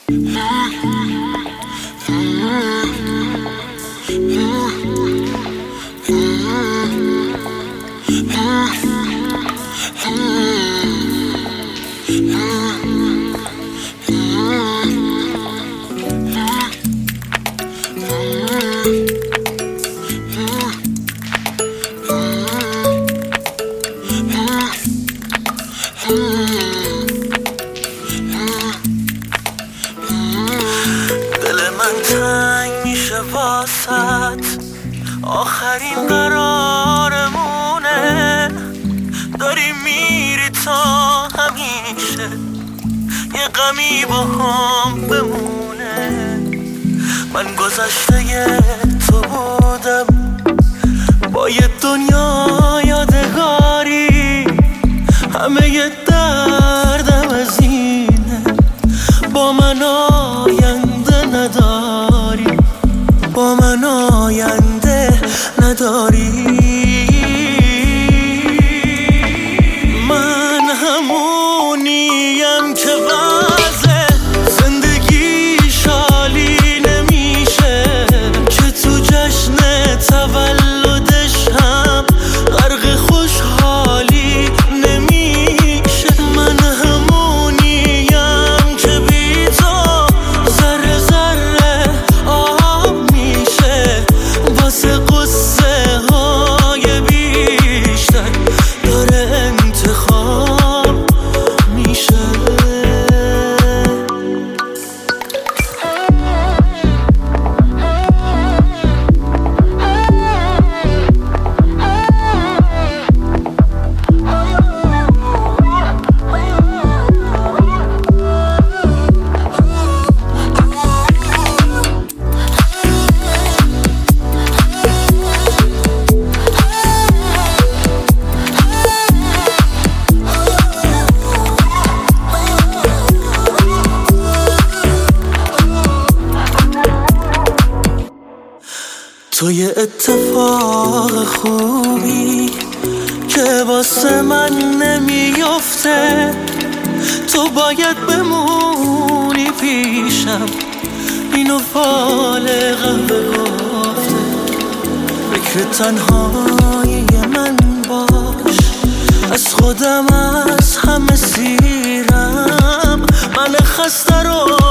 دل من تنگ میشه واسط، آخرین قرارمونه. داری میری تا همیشه یه غمی با هم بمونه. من گذشته تو بودم با یه دنیا یادگاری، همه یه دردم از اینه با من آینده نداری، با من آینده نداری. من همونیم که وضع زندگیش عالی نمیشه، که تو جشن تولدش هم غرق خوشحالی نمیشه. من همونیم که بی تو ذره ذره آب میشه، واسه قصه های بیشتر داره انتخاب میشه. تو یه اتفاق خوبی که واسه من نمیفته، تو باید بمونی پیشم، اینو بالغم بگفته. فکر تنهایی من باش، از خودم از همه سیرم، من خسته رو